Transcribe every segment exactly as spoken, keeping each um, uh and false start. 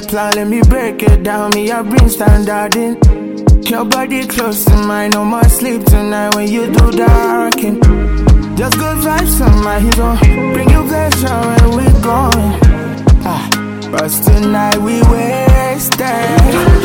plan, let me break it down. Me, I bring standard in. Your body close to mine, no more sleep tonight when you do the hurricane. Just good vibes on my hero. Bring you pleasure when we going. Ah, but tonight we wasted.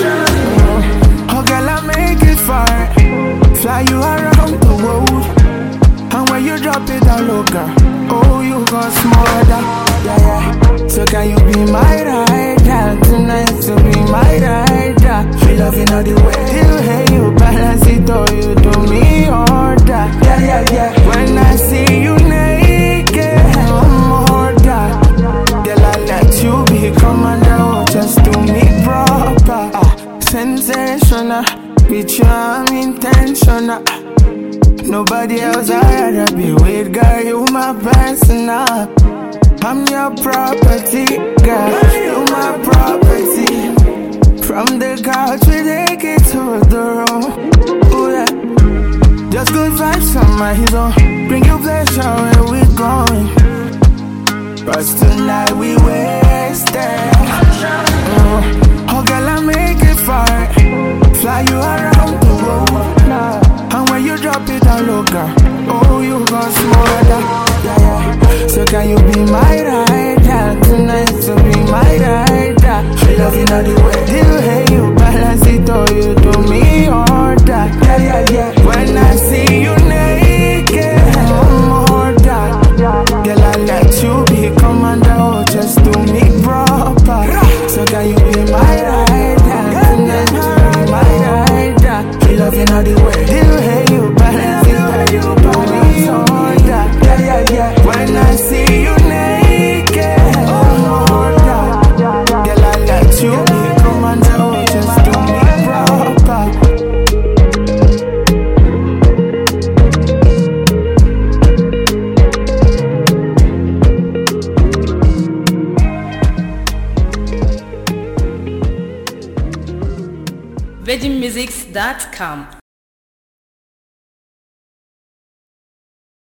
Oh girl, I make it far. Fly you around the world. And when you drop it down low, girl, oh, you gon' smother. Yeah, yeah. So can you be my rider tonight? To be my rider. Feel loving all the way. You hey, you balance it or you do me order. Yeah, yeah, yeah. When I see you naked, I'm order. Girl, I let you be commander. Oh, just do me proper. Ah, sensational. With you, I'm intentional. Nobody else I'd rather be with, girl, you my personal. I'm your property, girl, you my property. From the couch we take it to the room. Ooh, yeah. Just good vibes on my hero. Bring you pleasure where we going. But tonight we wasted. Oh, oh girl, I make it far. Fly you around the world. And when you drop it down low, girl, oh, you gon' smother. Yeah, yeah. So can you be my rider tonight? To be my rider. Feel loving all the way. Do you hey, you balance it or you do me order? Yeah, yeah, yeah. When I see you naked, I'm order. Girl, I let you be commander. Oh, just do me proper. So can you be my rider tonight? To be my rider. Feel loving all the way. Do you hey, you balance it or you do me order? Yeah, yeah, yeah. When I see you naked, I'm order. Girl, I let you be commander. Oh, just do me proper. virgin musics dot com